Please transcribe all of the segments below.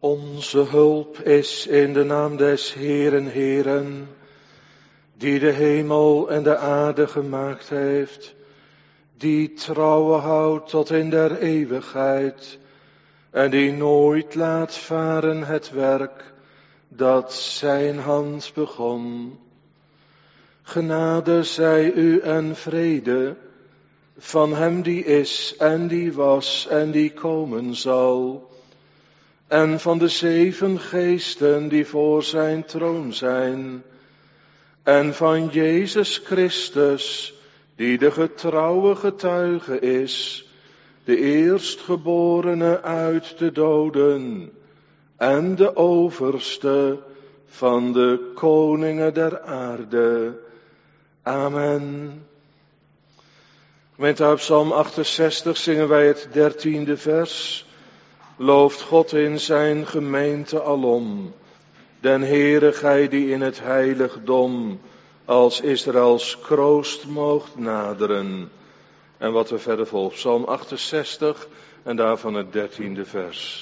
Onze hulp is in de naam des Heeren, Heeren, die de hemel en de aarde gemaakt heeft, die trouwe houdt tot in der eeuwigheid, en die nooit laat varen het werk dat zijn hand begon. Genade zij u en vrede van hem die is en die was en die komen zal, en van de 7 geesten die voor zijn troon zijn, en van Jezus Christus, die de getrouwe getuige is, de eerstgeborene uit de doden, en de overste van de koningen der aarde. Amen. Gemeente, uit Psalm 68 zingen wij het 13e vers. Looft God in zijn gemeente alom. Den Heere, gij die in het heiligdom als Israëls kroost moogt naderen. En wat er verder volgt, Psalm 68 en daarvan het 13e vers.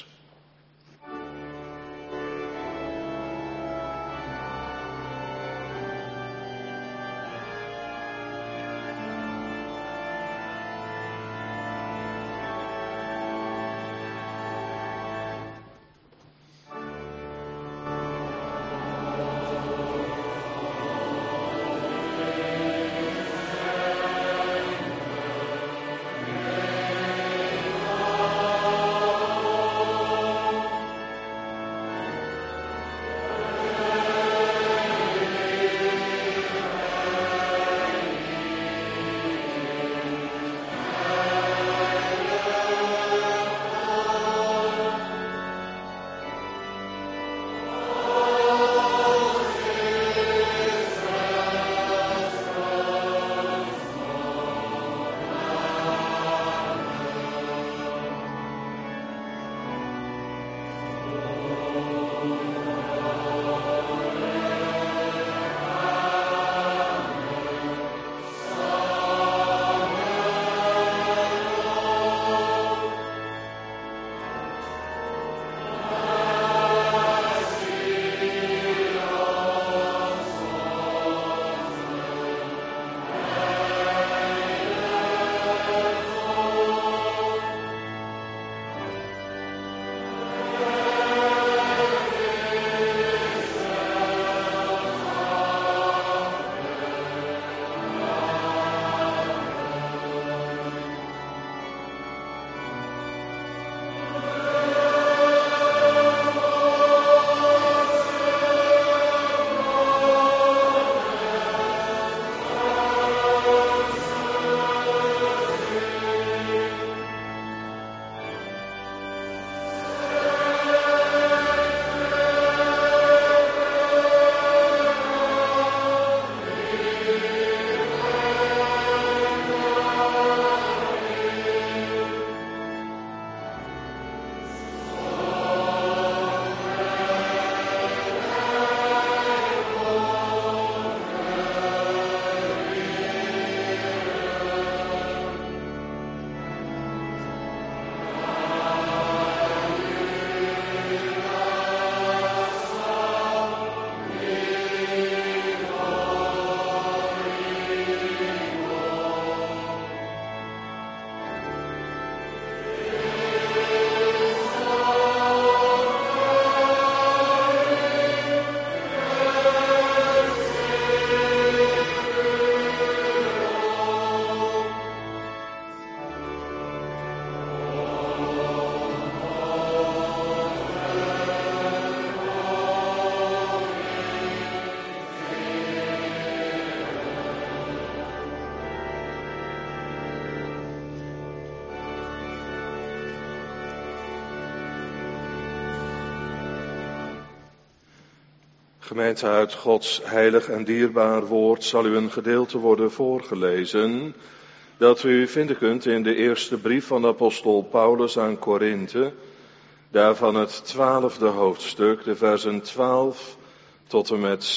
Gemeente, uit Gods heilig en dierbaar woord zal u een gedeelte worden voorgelezen dat u vinden kunt in de eerste brief van de apostel Paulus aan Korinthe, daarvan het 12e hoofdstuk, de versen 12 tot en met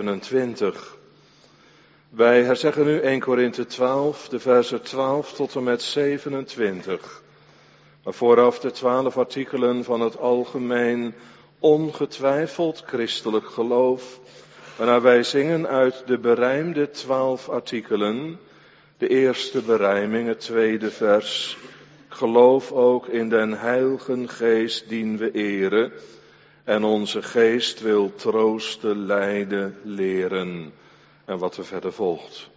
27. Wij herzeggen nu 1 Korinthe 12, de versen 12 tot en met 27. Maar vooraf de 12 artikelen van het algemeen ongetwijfeld christelijk geloof, waarna wij zingen uit de berijmde 12 artikelen, de eerste berijming, het tweede vers. Ik geloof ook in den Heiligen Geest dien we eren, en onze geest wil troosten, leiden, leren. En wat er verder volgt.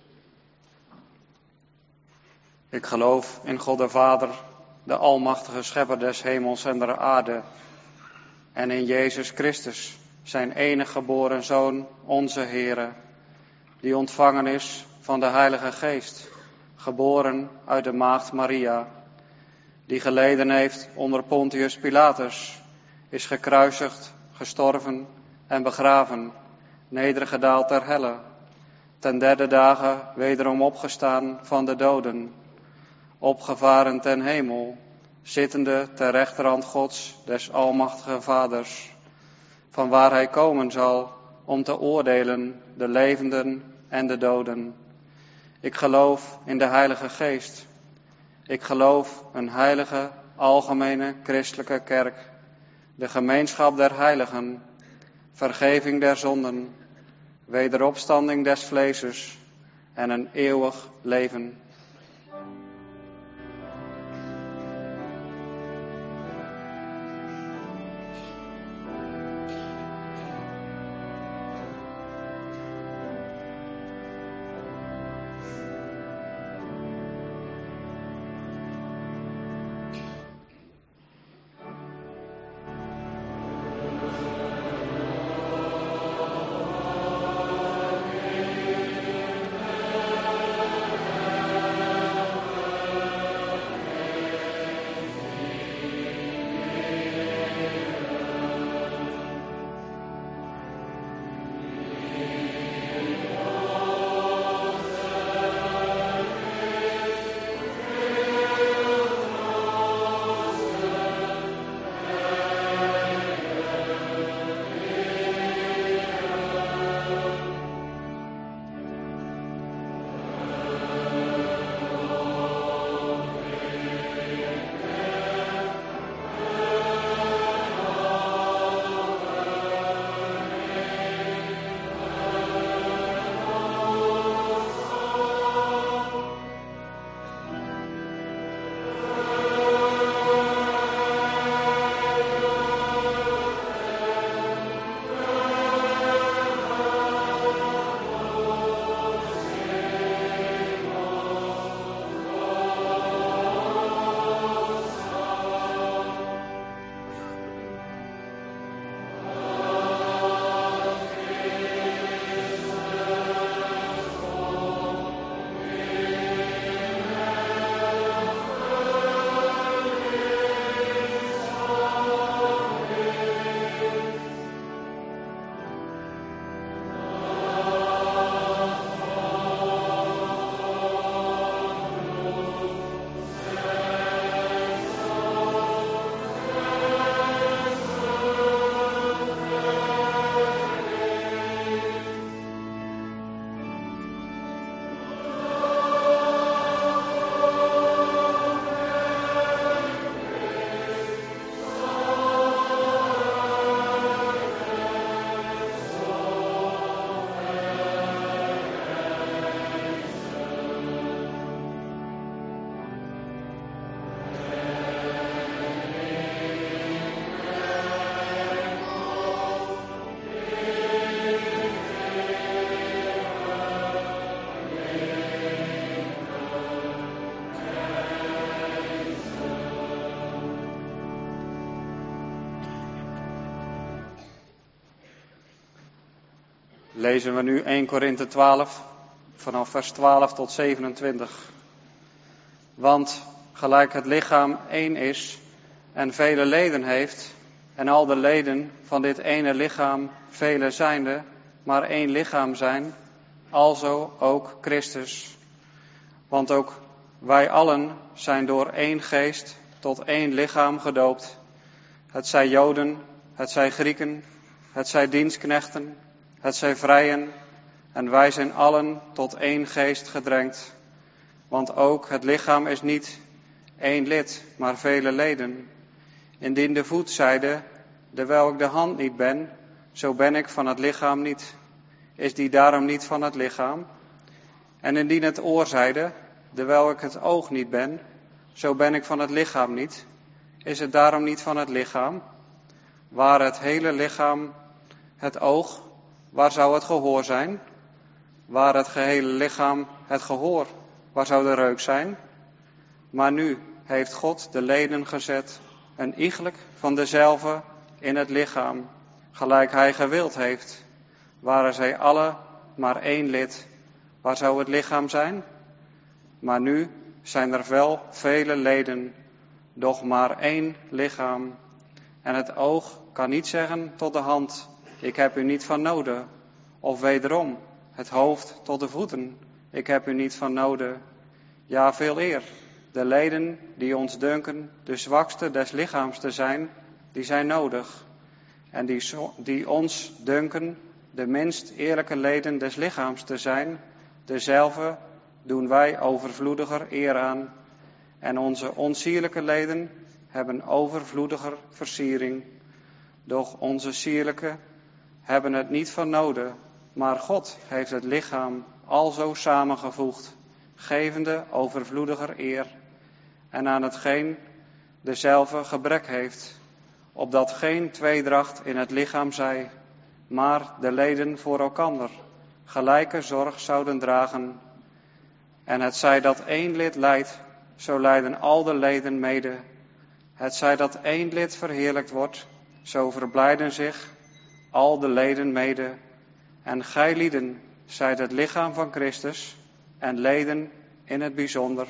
Ik geloof in God de Vader, de almachtige schepper des hemels en der aarde, en in Jezus Christus, zijn enige geboren Zoon, onze Heere, die ontvangen is van de Heilige Geest, geboren uit de maagd Maria, die geleden heeft onder Pontius Pilatus, is gekruisigd, gestorven en begraven, nedergedaald ter helle, ten derde dagen wederom opgestaan van de doden, opgevaren ten hemel, zittende ter rechterhand Gods, des almachtige Vaders, van waar hij komen zal om te oordelen de levenden en de doden. Ik geloof in de Heilige Geest. Ik geloof een heilige, algemene, christelijke kerk, de gemeenschap der heiligen, vergeving der zonden, wederopstanding des vleeses en een eeuwig leven. Lezen we nu 1 Korinthe 12, vanaf vers 12 tot 27. Want gelijk het lichaam één is en vele leden heeft, en al de leden van dit ene lichaam vele zijnde, maar één lichaam zijn, alzo ook Christus. Want ook wij allen zijn door één geest tot één lichaam gedoopt. Het zij Joden, het zij Grieken, het zij dienstknechten, het zij vrijen, en wij zijn allen tot één geest gedrenkt. Want ook het lichaam is niet één lid, maar vele leden. Indien de voet zeide, Dewijl ik de hand niet ben, zo ben ik van het lichaam niet. Is die daarom niet van het lichaam? En indien het oor zeide, dewijl ik het oog niet ben, zo ben ik van het lichaam niet. Is het daarom niet van het lichaam? Waar het hele lichaam het oog, waar zou het gehoor zijn? Waar het gehele lichaam het gehoor, waar zou de reuk zijn? Maar nu heeft God de leden gezet, een iegelijk van dezelve in het lichaam, gelijk hij gewild heeft. Waren zij alle maar één lid, waar zou het lichaam zijn? Maar nu zijn er wel vele leden, doch maar één lichaam. En het oog kan niet zeggen tot de hand, ik heb u niet van noden. Of wederom, het hoofd tot de voeten, ik heb u niet van noden. Ja, veel eer, de leden die ons dunken de zwakste des lichaams te zijn, die zijn nodig. En die ons dunken de minst eerlijke leden des lichaams te zijn, dezelfde doen wij overvloediger eer aan. En onze onsierlijke leden hebben overvloediger versiering. Doch onze sierlijke hebben het niet van noden, maar God heeft het lichaam alzo samengevoegd, gevende overvloediger eer. En aan hetgeen dezelfde gebrek heeft, opdat geen tweedracht in het lichaam zij, maar de leden voor elkander gelijke zorg zouden dragen. En het zij dat één lid lijdt, zo lijden al de leden mede. Het zij dat één lid verheerlijkt wordt, zo verblijden zich al de leden mede. En gij lieden zijt het lichaam van Christus en leden in het bijzonder.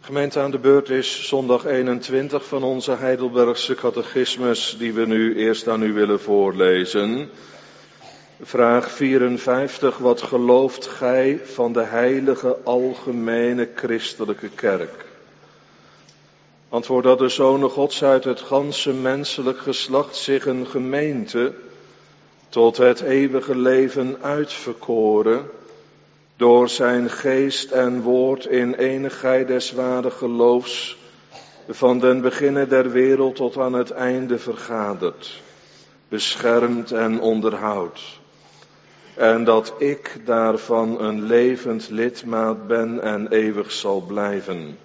Gemeente, aan de beurt is zondag 21 van onze Heidelbergse catechismus, die we nu eerst aan u willen voorlezen. Vraag 54, wat gelooft gij van de heilige algemene christelijke kerk? Antwoord dat de Zonen Gods uit het ganse menselijk geslacht zich een gemeente tot het eeuwige leven uitverkoren, door zijn geest en woord in enigheid des ware geloofs, van den beginne der wereld tot aan het einde vergadert, beschermt en onderhoudt. En dat ik daarvan een levend lidmaat ben en eeuwig zal blijven.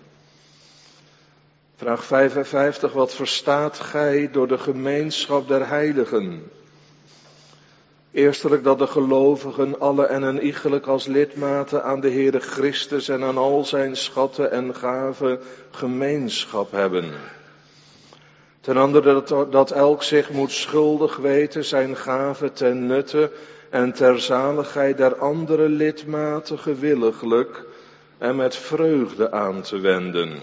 Vraag 55, wat verstaat gij door de gemeenschap der heiligen? Eerstelijk dat de gelovigen alle en een iegelijk als lidmaten aan de Heere Christus en aan al zijn schatten en gaven gemeenschap hebben. Ten andere dat elk zich moet schuldig weten zijn gaven ten nutte en ter zaligheid der andere lidmaten gewilliglijk en met vreugde aan te wenden.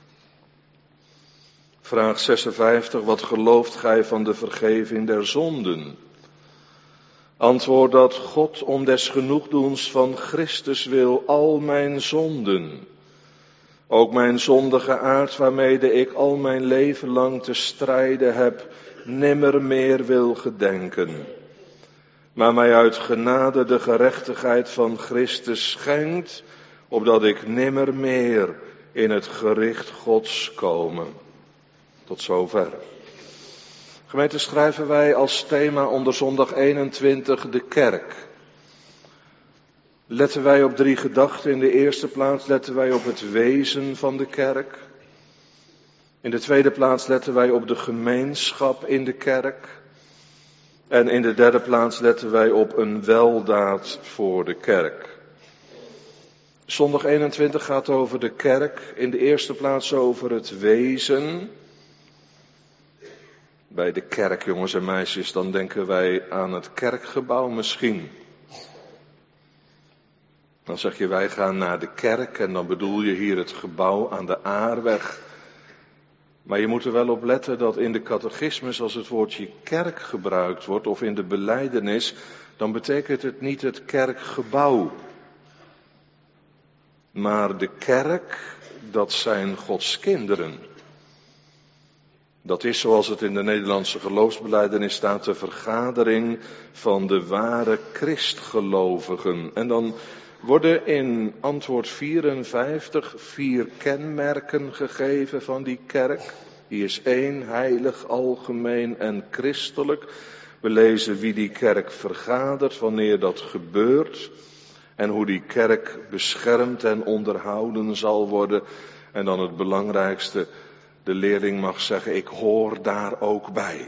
Vraag 56, wat gelooft gij van de vergeving der zonden? Antwoord dat God om des genoegdoens van Christus wil al mijn zonden, ook mijn zondige aard waarmede ik al mijn leven lang te strijden heb, nimmer meer wil gedenken. Maar mij uit genade de gerechtigheid van Christus schenkt, opdat ik nimmer meer in het gericht Gods komen. Tot zover. Gemeente, schrijven wij als thema onder zondag 21 de kerk. Letten wij op 3 gedachten. In de eerste plaats letten wij op het wezen van de kerk. In de tweede plaats letten wij op de gemeenschap in de kerk. En in de derde plaats letten wij op een weldaad voor de kerk. Zondag 21 gaat over de kerk. In de eerste plaats over het wezen. Bij de kerk, jongens en meisjes, dan denken wij aan het kerkgebouw misschien. Dan zeg je, wij gaan naar de kerk en dan bedoel je hier het gebouw aan de Aarweg. Maar je moet er wel op letten dat in de catechismus, als het woordje kerk gebruikt wordt, of in de belijdenis, dan betekent het niet het kerkgebouw. Maar de kerk, dat zijn Gods kinderen. Dat is, zoals het in de Nederlandse geloofsbelijdenis staat, de vergadering van de ware Christgelovigen. En dan worden in antwoord 54 4 kenmerken gegeven van die kerk. Die is één, heilig, algemeen en christelijk. We lezen wie die kerk vergadert, wanneer dat gebeurt. En hoe die kerk beschermd en onderhouden zal worden. En dan het belangrijkste, de leerling mag zeggen, ik hoor daar ook bij.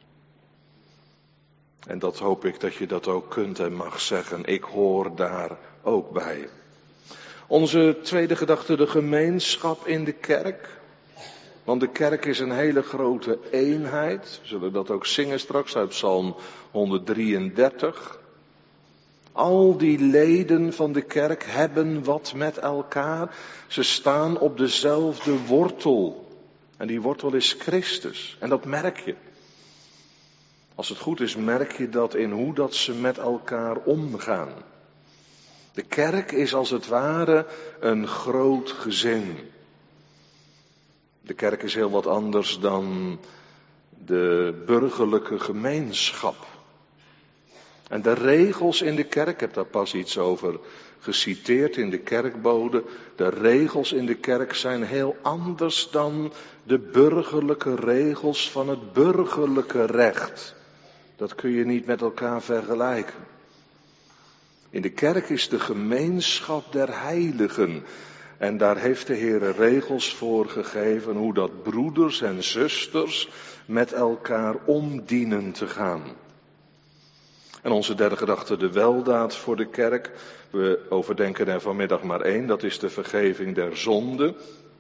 En dat hoop ik dat je dat ook kunt en mag zeggen, ik hoor daar ook bij. Onze tweede gedachte, de gemeenschap in de kerk. Want de kerk is een hele grote eenheid. We zullen dat ook zingen straks uit Psalm 133. Al die leden van de kerk hebben wat met elkaar. Ze staan op dezelfde wortel. En die wortel is Christus. En dat merk je. Als het goed is, merk je dat in hoe dat ze met elkaar omgaan. De kerk is als het ware een groot gezin. De kerk is heel wat anders dan de burgerlijke gemeenschap. En de regels in de kerk, ik heb daar pas iets over geciteerd in de kerkbode. De regels in de kerk zijn heel anders dan de burgerlijke regels van het burgerlijke recht. Dat kun je niet met elkaar vergelijken. In de kerk is de gemeenschap der heiligen. En daar heeft de Heer regels voor gegeven hoe dat broeders en zusters met elkaar om dienen te gaan. En onze derde gedachte, de weldaad voor de kerk. We overdenken er vanmiddag maar 1, dat is de vergeving der zonde.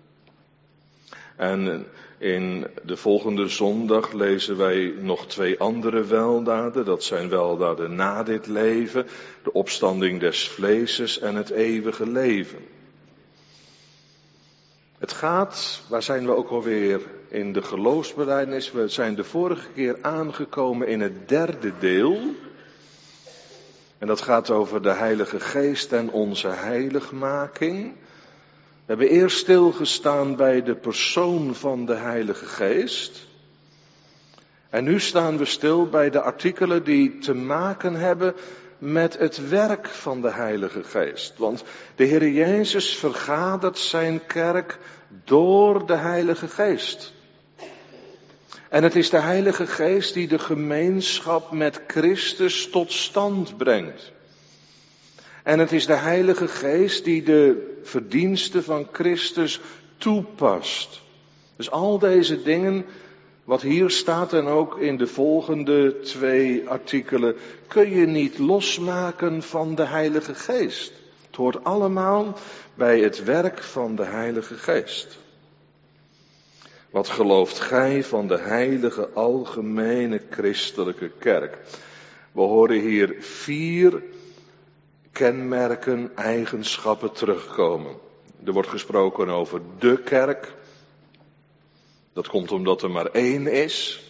En in de volgende zondag lezen wij nog 2 andere weldaden. Dat zijn weldaden na dit leven, de opstanding des vleeses en het eeuwige leven. Het gaat, waar zijn we ook alweer in de geloofsbelijdenis? We zijn de vorige keer aangekomen in het derde deel. En dat gaat over de Heilige Geest en onze heiligmaking. We hebben eerst stilgestaan bij de persoon van de Heilige Geest. En nu staan we stil bij de artikelen die te maken hebben met het werk van de Heilige Geest. Want de Heer Jezus vergadert zijn kerk door de Heilige Geest. En het is de Heilige Geest die de gemeenschap met Christus tot stand brengt. En het is de Heilige Geest die de verdiensten van Christus toepast. Dus al deze dingen, wat hier staat en ook in de volgende 2 artikelen, kun je niet losmaken van de Heilige Geest. Het hoort allemaal bij het werk van de Heilige Geest. Wat gelooft gij van de heilige algemene christelijke kerk? We horen hier 4 kenmerken, eigenschappen terugkomen. Er wordt gesproken over de kerk. Dat komt omdat er maar 1 is.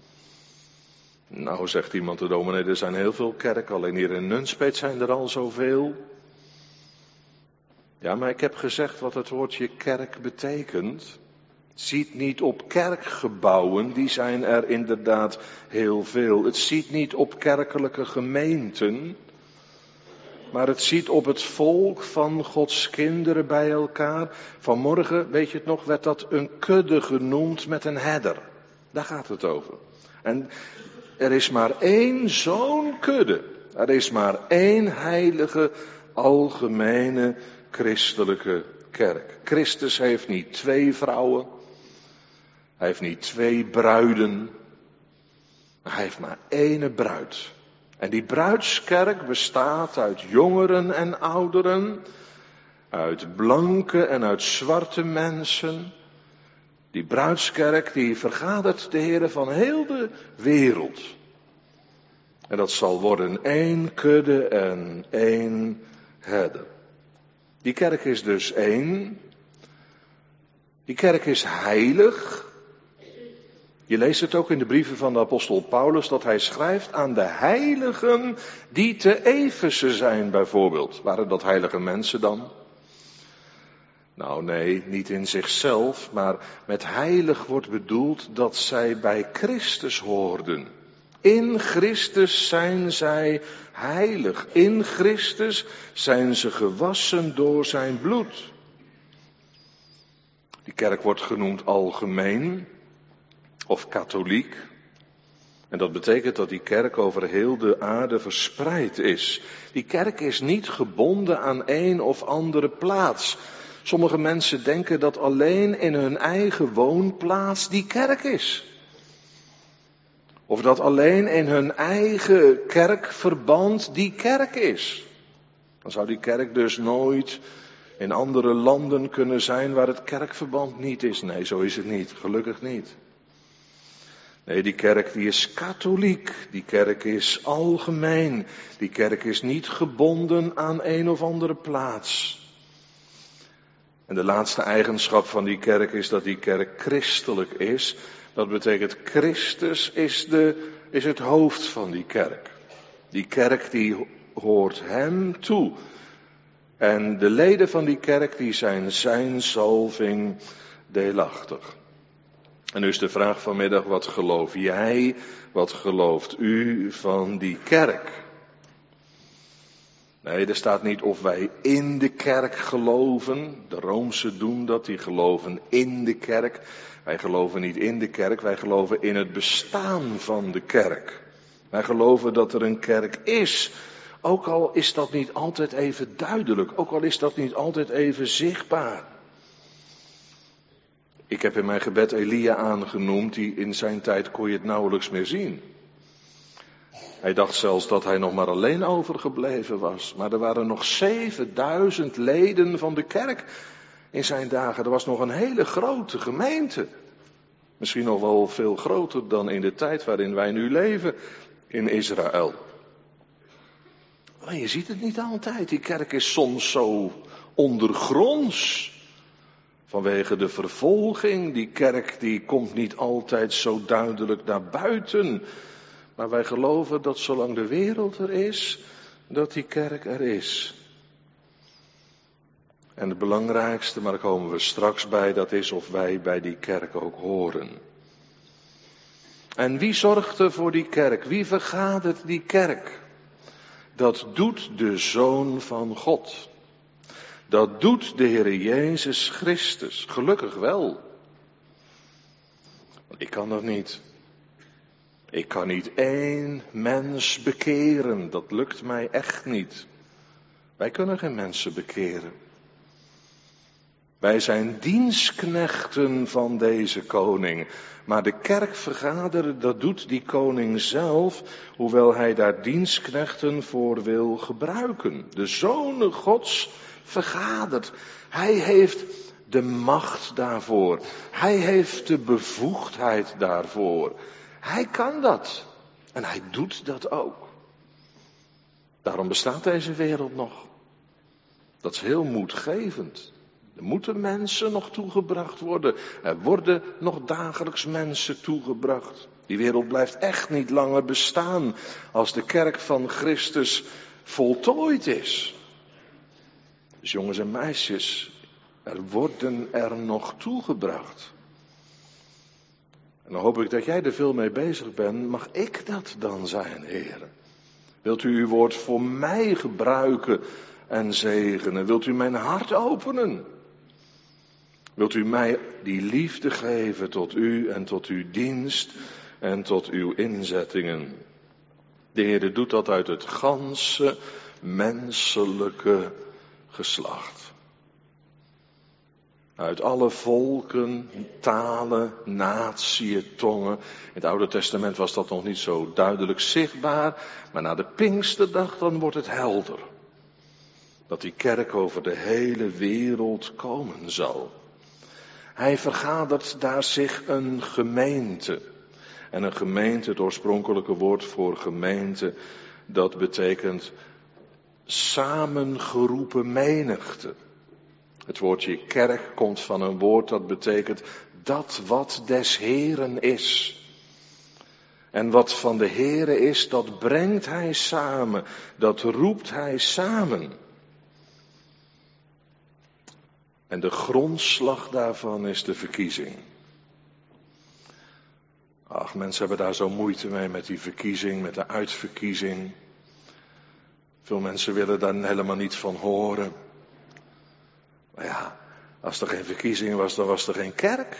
Nou, zegt iemand, de dominee, er zijn heel veel kerken, alleen hier in Nunspeet zijn er al zoveel. Ja, maar ik heb gezegd wat het woordje kerk betekent. Ziet niet op kerkgebouwen, die zijn er inderdaad heel veel. Het ziet niet op kerkelijke gemeenten, maar het ziet op het volk van Gods kinderen bij elkaar. Vanmorgen, weet je het nog, werd dat een kudde genoemd met een herder. Daar gaat het over. En er is maar 1 zo'n kudde. Er is maar 1 heilige, algemene, christelijke kerk. Christus heeft niet 2 vrouwen. Hij heeft niet 2 bruiden. Hij heeft maar 1 bruid. En die bruidskerk bestaat uit jongeren en ouderen, uit blanke en uit zwarte mensen. Die bruidskerk die vergadert de Heere van heel de wereld. En dat zal worden 1 kudde en 1 herder. Die kerk is dus 1. Die kerk is heilig. Je leest het ook in de brieven van de apostel Paulus, dat hij schrijft aan de heiligen die te Efeze zijn bijvoorbeeld. Waren dat heilige mensen dan? Nou nee, niet in zichzelf, maar met heilig wordt bedoeld dat zij bij Christus hoorden. In Christus zijn zij heilig. In Christus zijn ze gewassen door zijn bloed. Die kerk wordt genoemd algemeen of katholiek. En dat betekent dat die kerk over heel de aarde verspreid is. Die kerk is niet gebonden aan een of andere plaats. Sommige mensen denken dat alleen in hun eigen woonplaats die kerk is. Of dat alleen in hun eigen kerkverband die kerk is. Dan zou die kerk dus nooit in andere landen kunnen zijn waar het kerkverband niet is. Nee, zo is het niet. Gelukkig niet. Nee, die kerk die is katholiek. Die kerk is algemeen. Die kerk is niet gebonden aan een of andere plaats. En de laatste eigenschap van die kerk is dat die kerk christelijk is. Dat betekent Christus is het hoofd van die kerk. Die kerk die hoort hem toe. En de leden van die kerk die zijn zalving deelachtig. En nu is de vraag vanmiddag, wat geloof jij, wat gelooft u van die kerk? Nee, er staat niet of wij in de kerk geloven. De Roomse doen dat, die geloven in de kerk. Wij geloven niet in de kerk, wij geloven in het bestaan van de kerk. Wij geloven dat er een kerk is. Ook al is dat niet altijd even duidelijk, ook al is dat niet altijd even zichtbaar. Ik heb in mijn gebed Elia aangenoemd, die in zijn tijd kon je het nauwelijks meer zien. Hij dacht zelfs dat hij nog maar alleen overgebleven was. Maar er waren nog 7000 leden van de kerk in zijn dagen. Er was nog een hele grote gemeente. Misschien nog wel veel groter dan in de tijd waarin wij nu leven in Israël. Maar je ziet het niet altijd. Die kerk is soms zo ondergronds. Vanwege de vervolging, die kerk die komt niet altijd zo duidelijk naar buiten. Maar wij geloven dat zolang de wereld er is, dat die kerk er is. En het belangrijkste, maar daar komen we straks bij, dat is of wij bij die kerk ook horen. En wie zorgt er voor die kerk? Wie vergadert die kerk? Dat doet de Zoon van God. Dat doet de Heer Jezus Christus. Gelukkig wel. Ik kan dat niet. Ik kan niet één mens bekeren. Dat lukt mij echt niet. Wij kunnen geen mensen bekeren. Wij zijn dienstknechten van deze koning. Maar de kerk vergaderen, dat doet die koning zelf, hoewel hij daar dienstknechten voor wil gebruiken. De Zoon Gods vergadert. Hij heeft de macht daarvoor. Hij heeft de bevoegdheid daarvoor. Hij kan dat. En hij doet dat ook. Daarom bestaat deze wereld nog. Dat is heel moedgevend. Er moeten mensen nog toegebracht worden. Er worden nog dagelijks mensen toegebracht. Die wereld blijft echt niet langer bestaan als de kerk van Christus voltooid is. Dus jongens en meisjes, er worden er nog toegebracht. En dan hoop ik dat jij er veel mee bezig bent. Mag ik dat dan zijn, Heer? Wilt u uw woord voor mij gebruiken en zegenen? Wilt u mijn hart openen? Wilt u mij die liefde geven tot u en tot uw dienst en tot uw inzettingen? De Heer doet dat uit het ganse menselijke geslacht. Uit alle volken, talen, natieën, tongen. In het Oude Testament was dat nog niet zo duidelijk zichtbaar. Maar na de Pinksterdag dan wordt het helder. Dat die kerk over de hele wereld komen zal. Hij vergadert daar zich een gemeente. En een gemeente, het oorspronkelijke woord voor gemeente, dat betekent samengeroepen menigte. Het woordje kerk komt van een woord dat betekent dat wat des Heren is. En wat van de Here is, dat brengt hij samen, dat roept hij samen. En de grondslag daarvan is de verkiezing. Ach, mensen hebben daar zo moeite mee met die verkiezing, met de uitverkiezing. Veel mensen willen daar helemaal niet van horen. Maar ja, als er geen verkiezing was, dan was er geen kerk.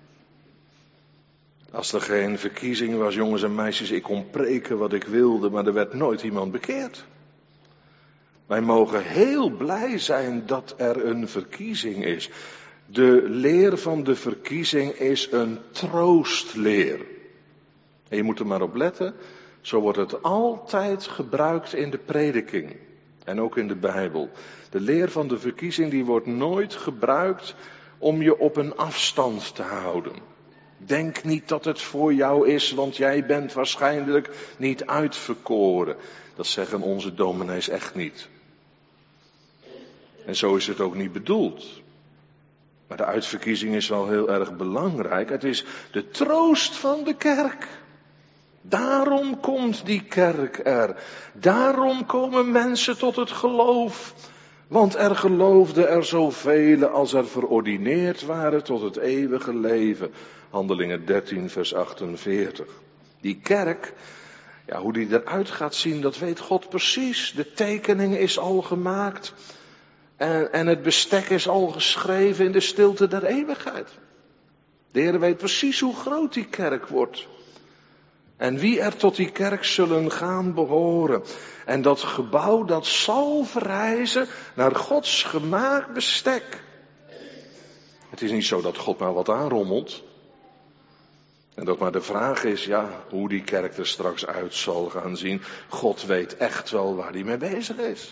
Als er geen verkiezing was, jongens en meisjes, ik kon preken wat ik wilde, maar er werd nooit iemand bekeerd. Wij mogen heel blij zijn dat er een verkiezing is. De leer van de verkiezing is een troostleer. En je moet er maar op letten, zo wordt het altijd gebruikt in de prediking. En ook in de Bijbel. De leer van de verkiezing die wordt nooit gebruikt om je op een afstand te houden. Denk niet dat het voor jou is, want jij bent waarschijnlijk niet uitverkoren. Dat zeggen onze dominees echt niet. En zo is het ook niet bedoeld. Maar de uitverkiezing is wel heel erg belangrijk. Het is de troost van de kerk. Daarom komt die kerk er. Daarom komen mensen tot het geloof. Want er geloofden er zoveel als er verordineerd waren tot het eeuwige leven. Handelingen 13 vers 48. Die kerk, ja, hoe die eruit gaat zien, dat weet God precies. De tekening is al gemaakt. En het bestek is al geschreven in de stilte der eeuwigheid. De Heer weet precies hoe groot die kerk wordt. En wie er tot die kerk zullen gaan behoren. En dat gebouw dat zal verrijzen naar Gods gemaakt bestek. Het is niet zo dat God maar wat aanrommelt. En dat maar de vraag is, ja, hoe die kerk er straks uit zal gaan zien. God weet echt wel waar hij mee bezig is.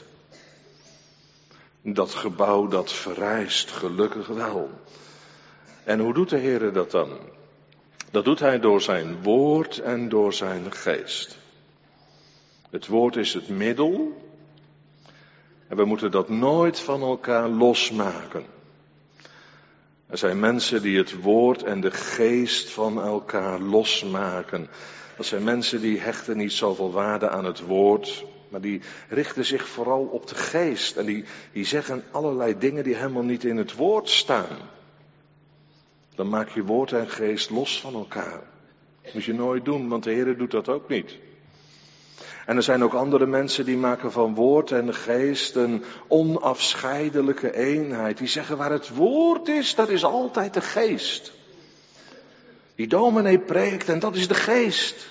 Dat gebouw dat verrijst, gelukkig wel. En hoe doet de Heer dat dan? Dat doet hij door zijn woord en door zijn geest. Het woord is het middel. En we moeten dat nooit van elkaar losmaken. Er zijn mensen die het woord en de geest van elkaar losmaken. Dat zijn mensen die hechten niet zoveel waarde aan het woord, maar die richten zich vooral op de geest. En die zeggen allerlei dingen die helemaal niet in het woord staan. Dan maak je woord en geest los van elkaar. Dat moet je nooit doen, want de Heer doet dat ook niet. En er zijn ook andere mensen die maken van woord en geest een onafscheidelijke eenheid. Die zeggen waar het woord is, dat is altijd de geest. Die dominee preekt en dat is de geest.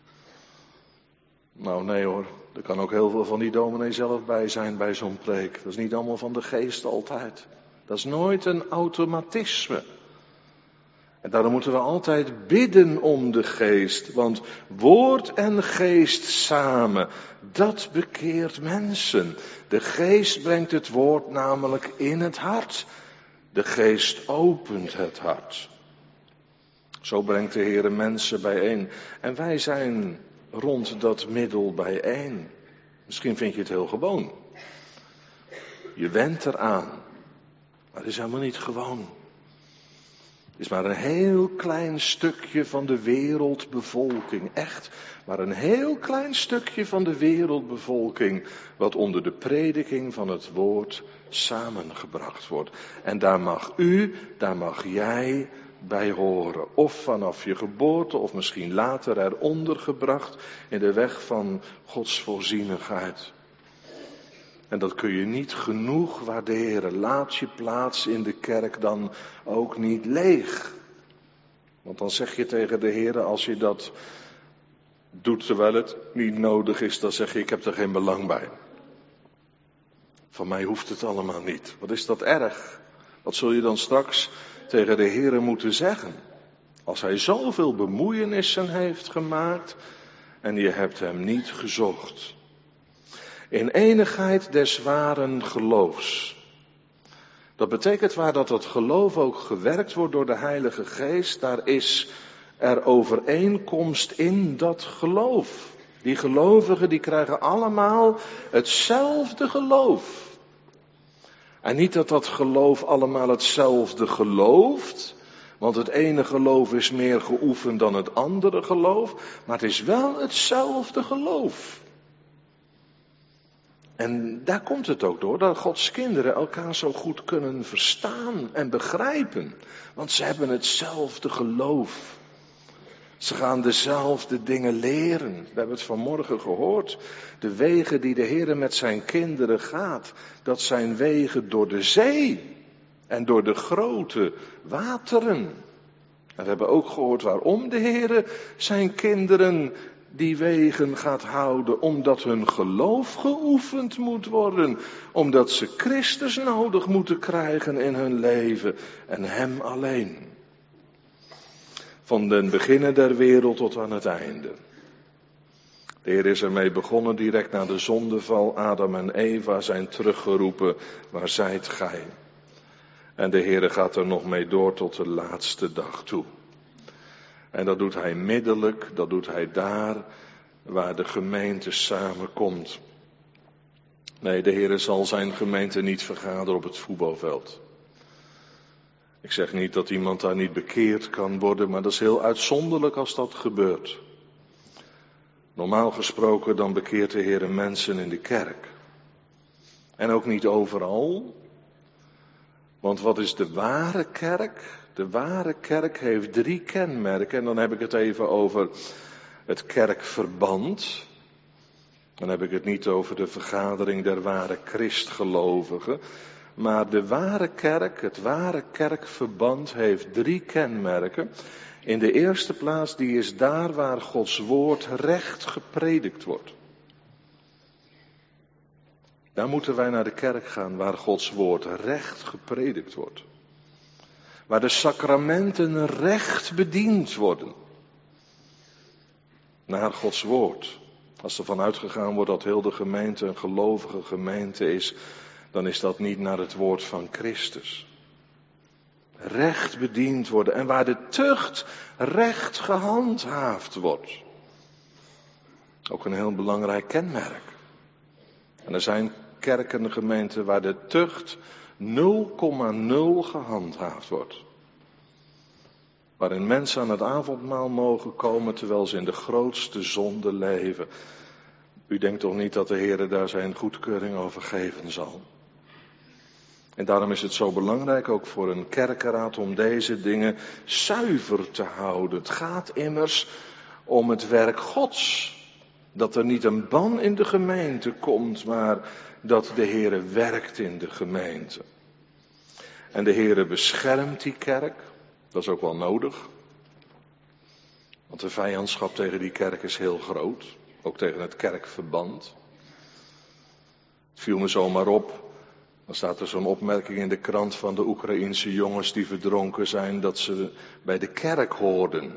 Nou nee hoor, er kan ook heel veel van die dominee zelf bij zijn bij zo'n preek. Dat is niet allemaal van de geest altijd. Dat is nooit een automatisme. En daarom moeten we altijd bidden om de geest. Want woord en geest samen, dat bekeert mensen. De geest brengt het woord namelijk in het hart. De geest opent het hart. Zo brengt de Heer mensen bijeen. En wij zijn rond dat middel bijeen. Misschien vind je het heel gewoon. Je went eraan. Maar het is helemaal niet gewoon. Het is maar een heel klein stukje van de wereldbevolking. Echt, maar een heel klein stukje van de wereldbevolking wat onder de prediking van het woord samengebracht wordt. En daar mag u, daar mag jij bij horen. Of vanaf je geboorte, of misschien later eronder gebracht in de weg van Gods voorzienigheid. En dat kun je niet genoeg waarderen. Laat je plaats in de kerk dan ook niet leeg. Want dan zeg je tegen de Heer, als je dat doet terwijl het niet nodig is, dan zeg je, ik heb er geen belang bij. Van mij hoeft het allemaal niet. Wat is dat erg? Wat zul je dan straks tegen de Heer moeten zeggen? Als hij zoveel bemoeienissen heeft gemaakt en je hebt hem niet gezocht. In enigheid des waren geloofs. Dat betekent waar dat het geloof ook gewerkt wordt door de Heilige Geest, daar is er overeenkomst in dat geloof. Die gelovigen die krijgen allemaal hetzelfde geloof. En niet dat dat geloof allemaal hetzelfde gelooft, want het ene geloof is meer geoefend dan het andere geloof, maar het is wel hetzelfde geloof. En daar komt het ook door, dat Gods kinderen elkaar zo goed kunnen verstaan en begrijpen. Want ze hebben hetzelfde geloof. Ze gaan dezelfde dingen leren. We hebben het vanmorgen gehoord. De wegen die de Heer met zijn kinderen gaat, dat zijn wegen door de zee en door de grote wateren. En we hebben ook gehoord waarom de Heer zijn kinderen die wegen gaat houden, omdat hun geloof geoefend moet worden, omdat ze Christus nodig moeten krijgen in hun leven en Hem alleen. Van den beginnen der wereld tot aan het einde. De Heer is ermee begonnen direct na de zondeval. Adam en Eva zijn teruggeroepen, waar zijt gij? En de Heer gaat er nog mee door tot de laatste dag toe. En dat doet hij middelijk, dat doet hij daar waar de gemeente samenkomt. Nee, de Heer zal zijn gemeente niet vergaderen op het voetbalveld. Ik zeg niet dat iemand daar niet bekeerd kan worden, maar dat is heel uitzonderlijk als dat gebeurt. Normaal gesproken dan bekeert de Heer mensen in de kerk. En ook niet overal. Want wat is de ware kerk? De ware kerk heeft 3 kenmerken. En dan heb ik het even over het kerkverband. Dan heb ik het niet over de vergadering der ware Christgelovigen. Maar de ware kerk, het ware kerkverband heeft 3 kenmerken. In de eerste plaats, die is daar waar Gods woord recht gepredikt wordt. Daar moeten wij naar de kerk gaan, waar Gods woord recht gepredikt wordt. Waar de sacramenten recht bediend worden. Naar Gods woord. Als er van uitgegaan wordt dat heel de gemeente een gelovige gemeente is, dan is dat niet naar het woord van Christus. Recht bediend worden en waar de tucht recht gehandhaafd wordt. Ook een heel belangrijk kenmerk. En er zijn kerken en gemeenten waar de tucht 0,0 gehandhaafd wordt. Waarin mensen aan het avondmaal mogen komen terwijl ze in de grootste zonde leven. U denkt toch niet dat de Heer daar zijn goedkeuring over geven zal? En daarom is het zo belangrijk ook voor een kerkenraad om deze dingen zuiver te houden. Het gaat immers om het werk Gods. Dat er niet een ban in de gemeente komt, maar dat de Heere werkt in de gemeente. En de Heere beschermt die kerk. Dat is ook wel nodig. Want de vijandschap tegen die kerk is heel groot. Ook tegen het kerkverband. Het viel me zomaar op. Dan staat er zo'n opmerking in de krant van de Oekraïense jongens die verdronken zijn, dat ze bij de kerk hoorden.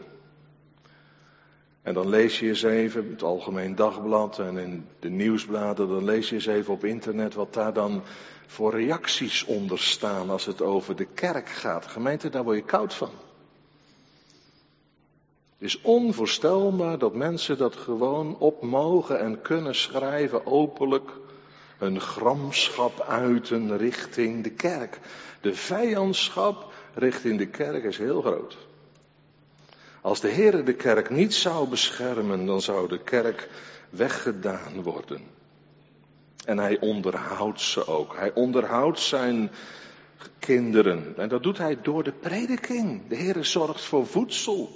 En dan lees je eens even, het Algemeen Dagblad en in de nieuwsbladen, dan lees je eens even op internet wat daar dan voor reacties onder staan als het over de kerk gaat. Gemeente, daar word je koud van. Het is onvoorstelbaar dat mensen dat gewoon op mogen en kunnen schrijven openlijk. Hun gramschap uiten richting de kerk. De vijandschap richting de kerk is heel groot. Als de Heer de kerk niet zou beschermen, dan zou de kerk weggedaan worden. En hij onderhoudt ze ook. Hij onderhoudt zijn kinderen. En dat doet hij door de prediking. De Heer zorgt voor voedsel.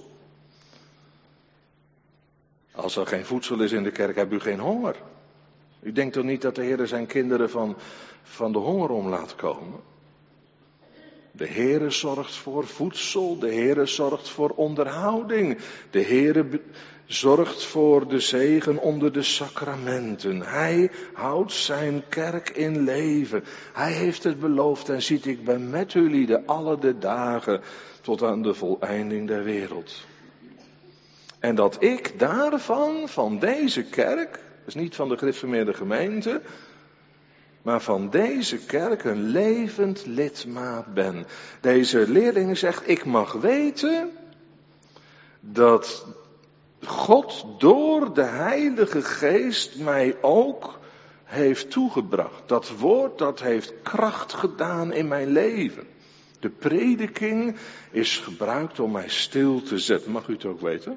Als er geen voedsel is in de kerk, hebt u geen honger. U denkt toch niet dat de Heer zijn kinderen van de honger om laat komen? De Heer zorgt voor voedsel, de Heer zorgt voor onderhouding. De Heer zorgt voor de zegen onder de sacramenten. Hij houdt zijn kerk in leven. Hij heeft het beloofd en ziet, ik ben met jullie alle de dagen tot aan de voleinding der wereld. En dat ik daarvan, van deze kerk, dus niet van de gereformeerde gemeente, maar van deze kerk een levend lidmaat ben. Deze leerling zegt, ik mag weten dat God door de Heilige Geest mij ook heeft toegebracht. Dat woord dat heeft kracht gedaan in mijn leven. De prediking is gebruikt om mij stil te zetten. Mag u het ook weten?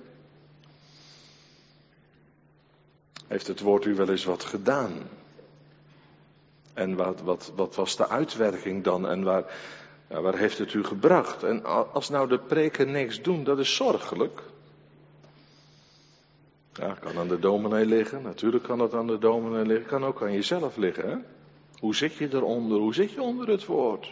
Heeft het woord u wel eens wat gedaan? En wat was de uitwerking dan? En waar heeft het u gebracht? En als nou de preken niks doen, dat is zorgelijk. Ja, kan aan de dominee liggen. Natuurlijk kan het aan de dominee liggen. Kan ook aan jezelf liggen. Hè? Hoe zit je eronder? Hoe zit je onder het woord?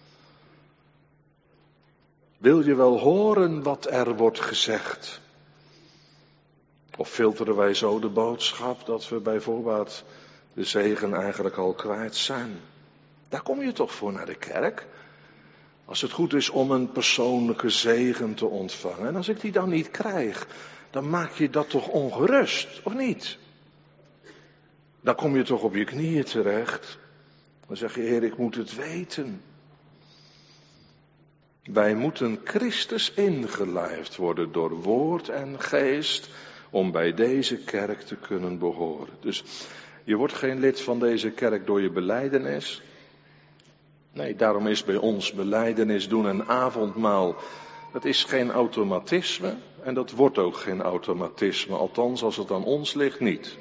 Wil je wel horen wat er wordt gezegd? Of filteren wij zo de boodschap dat we bij voorbaat de zegen eigenlijk al kwijt zijn? Daar kom je toch voor naar de kerk? Als het goed is om een persoonlijke zegen te ontvangen. En als ik die dan niet krijg, dan maak je dat toch ongerust, of niet? Dan kom je toch op je knieën terecht. Dan zeg je, Heer, ik moet het weten. Wij moeten Christus ingelijfd worden door woord en geest om bij deze kerk te kunnen behoren. Dus je wordt geen lid van deze kerk door je belijdenis. Nee, daarom is bij ons belijdenis doen en avondmaal, dat is geen automatisme en dat wordt ook geen automatisme, althans als het aan ons ligt niet.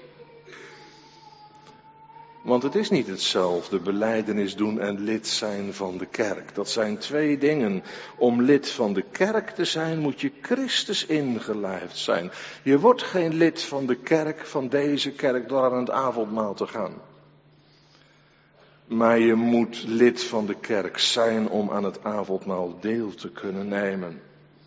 Want het is niet hetzelfde, belijdenis doen en lid zijn van de kerk. Dat zijn twee dingen. Om lid van de kerk te zijn, moet je Christus ingelijfd zijn. Je wordt geen lid van de kerk, van deze kerk, door aan het avondmaal te gaan. Maar je moet lid van de kerk zijn om aan het avondmaal deel te kunnen nemen.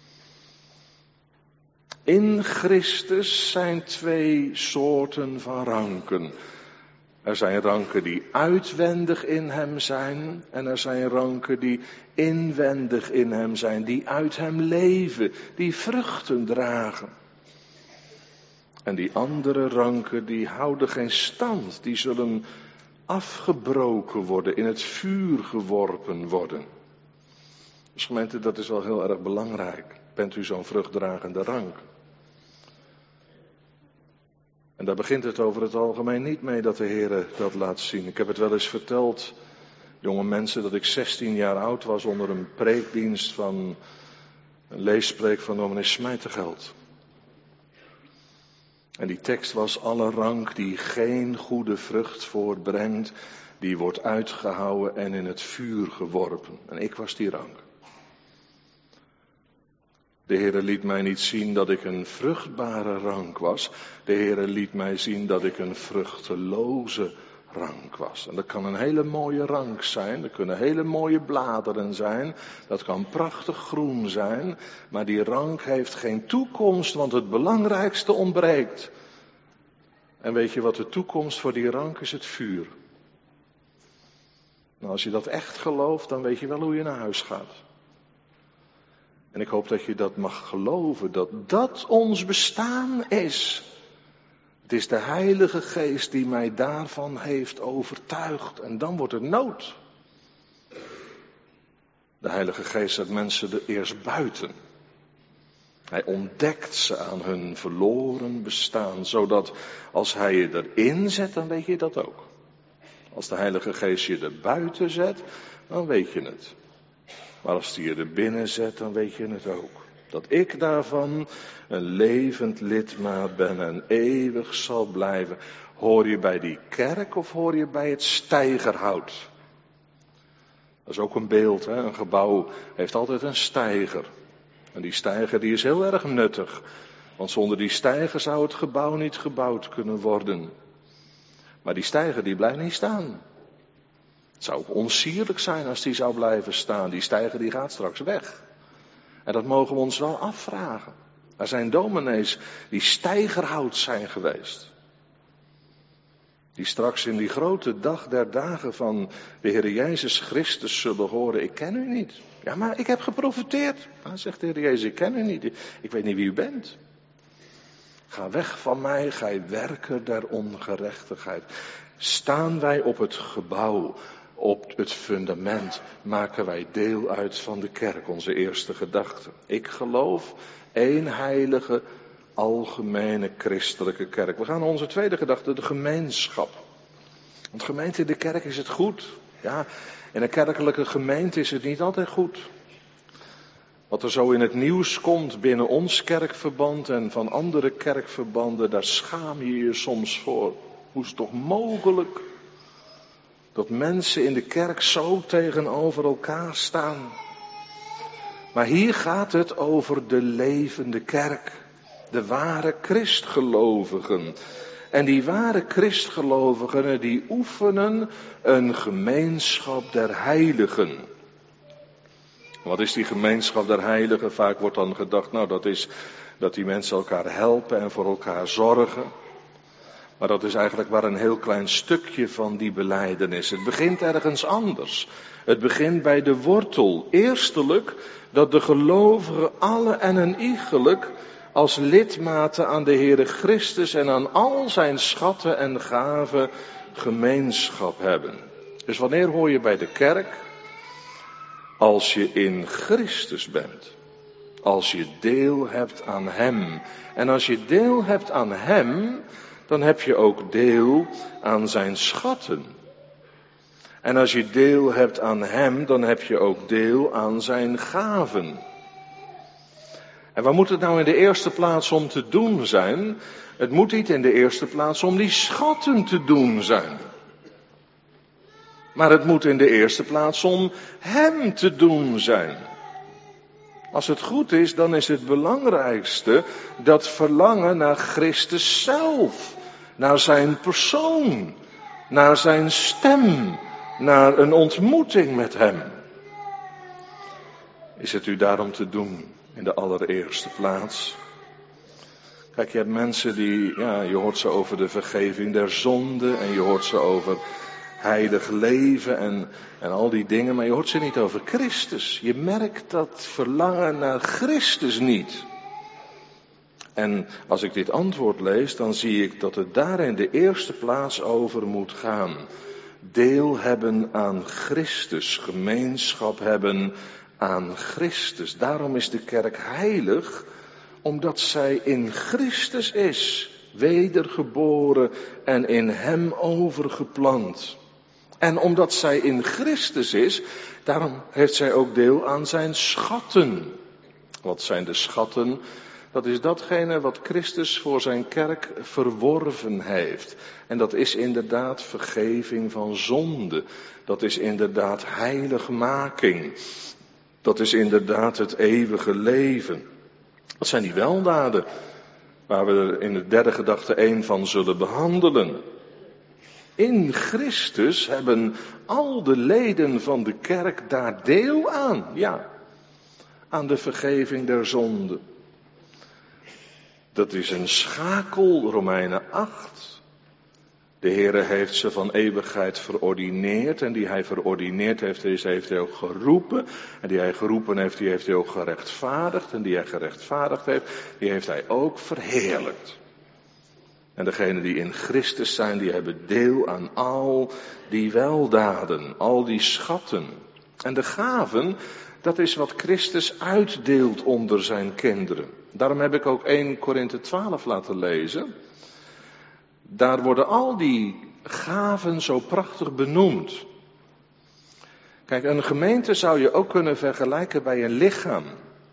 In Christus zijn twee soorten van ranken. Er zijn ranken die uitwendig in hem zijn en er zijn ranken die inwendig in hem zijn, die uit hem leven, die vruchten dragen. En die andere ranken die houden geen stand, die zullen afgebroken worden, in het vuur geworpen worden. Dus gemeente, dat is wel heel erg belangrijk. Bent u zo'n vruchtdragende rank? En daar begint het over het algemeen niet mee dat de Heer dat laat zien. Ik heb het wel eens verteld jonge mensen, dat ik 16 jaar oud was onder een preekdienst van een leespreek van dominee Smijtergeld. En die tekst was: alle rank die geen goede vrucht voortbrengt, die wordt uitgehouwen en in het vuur geworpen. En ik was die rank. De Heere liet mij niet zien dat ik een vruchtbare rank was. De Heere liet mij zien dat ik een vruchteloze rank was. En dat kan een hele mooie rank zijn. Dat kunnen hele mooie bladeren zijn. Dat kan prachtig groen zijn. Maar die rank heeft geen toekomst, want het belangrijkste ontbreekt. En weet je wat de toekomst voor die rank is? Het vuur. Nou, als je dat echt gelooft, dan weet je wel hoe je naar huis gaat. En ik hoop dat je dat mag geloven, dat dat ons bestaan is. Het is de Heilige Geest die mij daarvan heeft overtuigd. En dan wordt het nood. De Heilige Geest zet mensen er eerst buiten. Hij ontdekt ze aan hun verloren bestaan, zodat als hij je erin zet, dan weet je dat ook. Als de Heilige Geest je er buiten zet, dan weet je het. Maar als hij je er binnen zet, dan weet je het ook. Dat ik daarvan een levend lidmaat ben en eeuwig zal blijven. Hoor je bij die kerk of hoor je bij het steigerhout? Dat is ook een beeld, hè? Een gebouw heeft altijd een steiger. En die steiger die is heel erg nuttig. Want zonder die steiger zou het gebouw niet gebouwd kunnen worden. Maar die steiger die blijft niet staan. Het zou ook onsierlijk zijn als die zou blijven staan. Die steiger die gaat straks weg. En dat mogen we ons wel afvragen. Er zijn dominees die steigerhout zijn geweest. Die straks in die grote dag der dagen van de Heer Jezus Christus zullen horen: ik ken u niet. Ja, maar ik heb geprofeteerd. Dan zegt de Heer Jezus: ik ken u niet. Ik weet niet wie u bent. Ga weg van mij, gij werker der ongerechtigheid. Staan wij op het gebouw, op het fundament, maken wij deel uit van de kerk, onze eerste gedachte. Ik geloof één heilige, algemene christelijke kerk. We gaan naar onze tweede gedachte, de gemeenschap. Want gemeente in de kerk is het goed. Ja, in een kerkelijke gemeente is het niet altijd goed. Wat er zo in het nieuws komt binnen ons kerkverband en van andere kerkverbanden, daar schaam je je soms voor. Hoe is het toch mogelijk dat mensen in de kerk zo tegenover elkaar staan? Maar hier gaat het over de levende kerk, de ware Christgelovigen. En die ware Christgelovigen, die oefenen een gemeenschap der heiligen. Wat is die gemeenschap der heiligen? Vaak wordt dan gedacht, nou dat is dat die mensen elkaar helpen en voor elkaar zorgen. Maar dat is eigenlijk maar een heel klein stukje van die belijdenis. Het begint ergens anders. Het begint bij de wortel. Eerstelijk dat de gelovigen alle en een iegelijk als lidmaten aan de Heere Christus en aan al zijn schatten en gaven gemeenschap hebben. Dus wanneer hoor je bij de kerk? Als je in Christus bent. Als je deel hebt aan Hem. En als je deel hebt aan Hem, dan heb je ook deel aan zijn schatten. En als je deel hebt aan Hem, dan heb je ook deel aan zijn gaven. En waar moet het nou in de eerste plaats om te doen zijn? Het moet niet in de eerste plaats om die schatten te doen zijn. Maar het moet in de eerste plaats om Hem te doen zijn. Als het goed is, dan is het belangrijkste dat verlangen naar Christus zelf. Naar zijn persoon. Naar zijn stem. Naar een ontmoeting met Hem. Is het u daarom te doen in de allereerste plaats? Kijk, je hebt mensen die, je hoort ze over de vergeving der zonde en je hoort ze over heilig leven en al die dingen, maar je hoort ze niet over Christus. Je merkt dat verlangen naar Christus niet. En als ik dit antwoord lees, dan zie ik dat het daar in de eerste plaats over moet gaan. Deel hebben aan Christus, gemeenschap hebben aan Christus. Daarom is de kerk heilig, omdat zij in Christus is, wedergeboren en in Hem overgeplant. En omdat zij in Christus is, daarom heeft zij ook deel aan zijn schatten. Wat zijn de schatten? Dat is datgene wat Christus voor zijn kerk verworven heeft. En dat is inderdaad vergeving van zonde. Dat is inderdaad heiligmaking. Dat is inderdaad het eeuwige leven. Dat zijn die weldaden waar we er in de derde gedachte 1 van zullen behandelen. In Christus hebben al de leden van de kerk daar deel aan. Ja, aan de vergeving der zonde. Dat is een schakel, Romeinen 8. De Heere heeft ze van eeuwigheid verordineerd. En die hij verordineerd heeft, heeft hij ook geroepen. En die hij geroepen heeft, die heeft hij ook gerechtvaardigd. En die hij gerechtvaardigd heeft, die heeft hij ook verheerlijkt. En degenen die in Christus zijn, die hebben deel aan al die weldaden, al die schatten. En de gaven, dat is wat Christus uitdeelt onder zijn kinderen. Daarom heb ik ook 1 Korinthe 12 laten lezen. Daar worden al die gaven zo prachtig benoemd. Kijk, een gemeente zou je ook kunnen vergelijken bij een lichaam.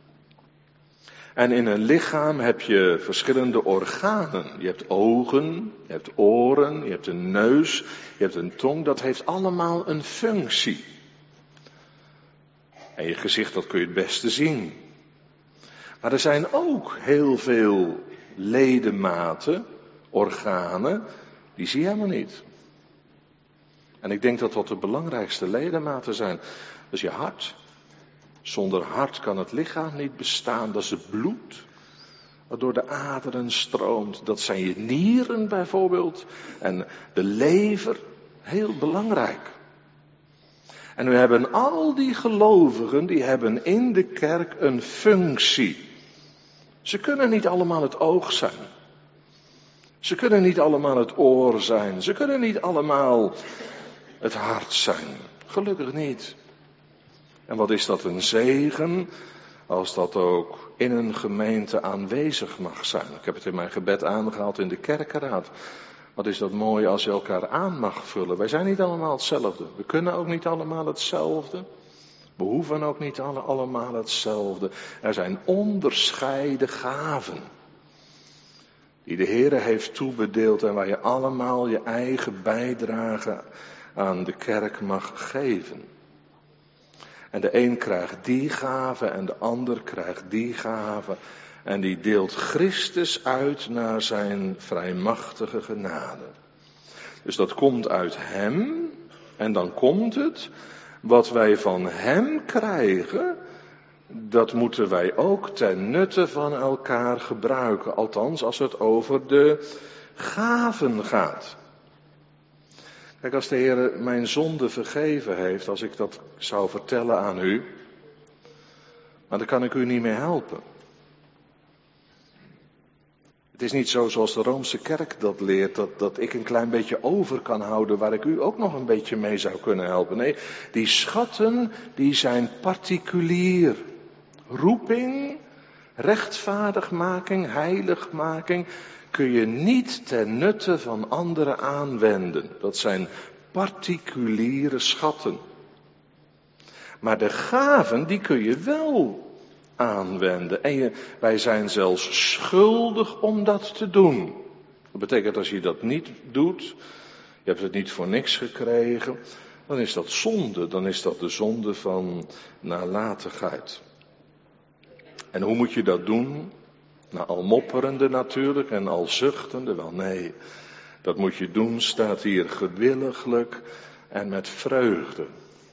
En in een lichaam heb je verschillende organen. Je hebt ogen, je hebt oren, je hebt een neus, je hebt een tong. Dat heeft allemaal een functie. En je gezicht, dat kun je het beste zien. Maar er zijn ook heel veel ledematen, organen, die zie je helemaal niet. En ik denk dat wat de belangrijkste ledematen zijn. Dat is je hart. Zonder hart kan het lichaam niet bestaan. Dat is het bloed, wat door de aderen stroomt. Dat zijn je nieren bijvoorbeeld. En de lever, heel belangrijk. En nu hebben al die gelovigen, die hebben in de kerk een functie. Ze kunnen niet allemaal het oog zijn. Ze kunnen niet allemaal het oor zijn. Ze kunnen niet allemaal het hart zijn. Gelukkig niet. En wat is dat een zegen, als dat ook in een gemeente aanwezig mag zijn. Ik heb het in mijn gebed aangehaald in de kerkenraad. Wat is dat mooi als je elkaar aan mag vullen. Wij zijn niet allemaal hetzelfde. We kunnen ook niet allemaal hetzelfde. We hoeven ook niet allemaal hetzelfde. Er zijn onderscheiden gaven. Die de Heere heeft toebedeeld en waar je allemaal je eigen bijdrage aan de kerk mag geven. En de een krijgt die gave en de ander krijgt die gave. En die deelt Christus uit naar zijn vrijmachtige genade. Dus dat komt uit hem. En dan komt het, wat wij van hem krijgen, dat moeten wij ook ten nutte van elkaar gebruiken. Althans, als het over de gaven gaat. Kijk, als de Heer mijn zonde vergeven heeft, als ik dat zou vertellen aan u, maar dan kan ik u niet meer helpen. Het is niet zo zoals de Roomse kerk dat leert, dat ik een klein beetje over kan houden waar ik u ook nog een beetje mee zou kunnen helpen. Nee, die schatten, die zijn particulier. Roeping, rechtvaardigmaking, heiligmaking kun je niet ten nutte van anderen aanwenden. Dat zijn particuliere schatten. Maar de gaven, die kun je wel aanwenden. En wij zijn zelfs schuldig om dat te doen. Dat betekent als je dat niet doet, je hebt het niet voor niks gekregen, dan is dat zonde. Dan is dat de zonde van nalatigheid. En hoe moet je dat doen? Nou, al mopperende natuurlijk en al zuchtende, wel nee. Dat moet je doen, staat hier gewilliglijk en met vreugde.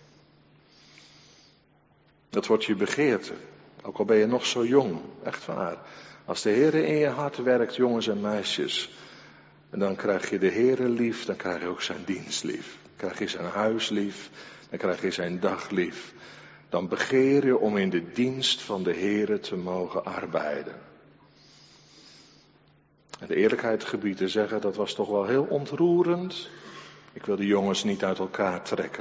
Dat wordt je begeerte. Ook al ben je nog zo jong, echt waar. Als de Heere in je hart werkt, jongens en meisjes, en dan krijg je de Heere lief, dan krijg je ook zijn dienst lief. Dan krijg je zijn huis lief, dan krijg je zijn dag lief. Dan begeer je om in de dienst van de Heere te mogen arbeiden. En de eerlijkheid gebied te zeggen, dat was toch wel heel ontroerend. Ik wil de jongens niet uit elkaar trekken.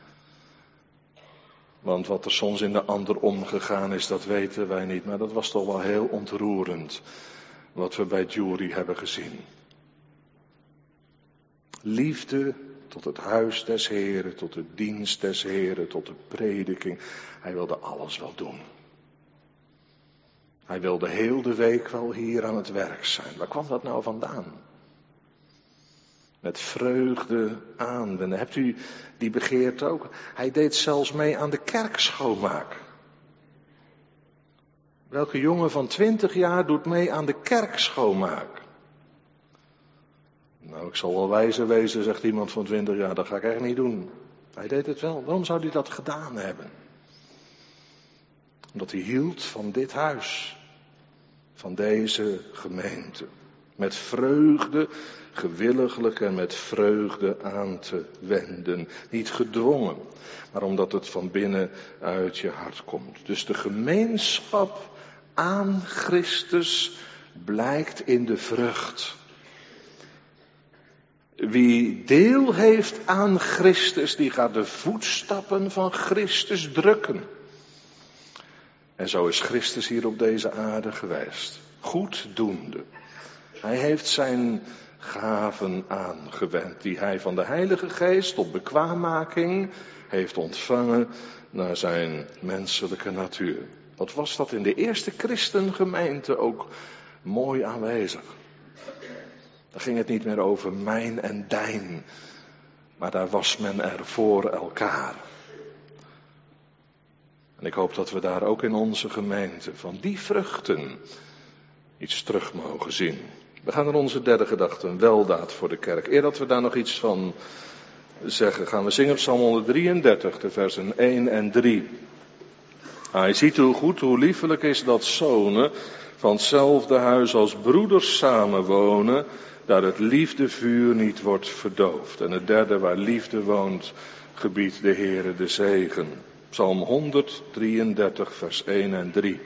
Want wat er soms in de ander omgegaan is, dat weten wij niet. Maar dat was toch wel heel ontroerend, wat we bij Jury hebben gezien. Liefde tot het huis des Heren, tot de dienst des Heren, tot de prediking. Hij wilde alles wel doen. Hij wilde heel de week wel hier aan het werk zijn. Waar kwam dat nou vandaan? Met vreugde aanwenden. Hebt u die begeerte ook? Hij deed zelfs mee aan de kerk schoonmaak. Welke jongen van 20 jaar doet mee aan de kerk schoonmaak? Nou, ik zal wel wijzer wezen, zegt iemand van 20 jaar, dat ga ik echt niet doen. Hij deed het wel. Waarom zou hij dat gedaan hebben? Omdat hij hield van dit huis, van deze gemeente. Met vreugde, gewilliglijk en met vreugde aan te wenden. Niet gedwongen, maar omdat het van binnen uit je hart komt. Dus de gemeenschap aan Christus blijkt in de vrucht. Wie deel heeft aan Christus, die gaat de voetstappen van Christus drukken. En zo is Christus hier op deze aarde geweest. Goeddoende. Hij heeft zijn gaven aangewend, die hij van de Heilige Geest op bekwaammaking heeft ontvangen naar zijn menselijke natuur. Wat was dat in de eerste christengemeente ook mooi aanwezig. Daar ging het niet meer over mijn en dijn, maar daar was men er voor elkaar. En ik hoop dat we daar ook in onze gemeente van die vruchten iets terug mogen zien. We gaan naar onze derde gedachte, een weldaad voor de kerk. Eer dat we daar nog iets van zeggen, gaan we zingen Psalm 133, de versen 1 en 3. Je ziet hoe goed, hoe liefelijk is dat zonen van hetzelfde huis als broeders samenwonen, daar het liefdevuur niet wordt verdoofd. En het derde, waar liefde woont, gebiedt de Heere de zegen. Psalm 133, vers 1 en 3.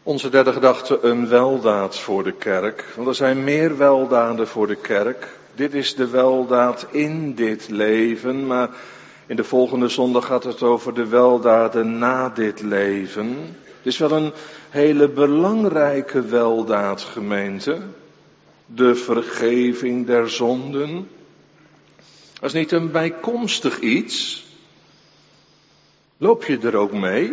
Onze derde gedachte, een weldaad voor de kerk. Want er zijn meer weldaden voor de kerk. Dit is de weldaad in dit leven, maar in de volgende zondag gaat het over de weldaden na dit leven. Het is wel een hele belangrijke weldaad, gemeente. De vergeving der zonden. Dat is niet een bijkomstig iets. Loop je er ook mee?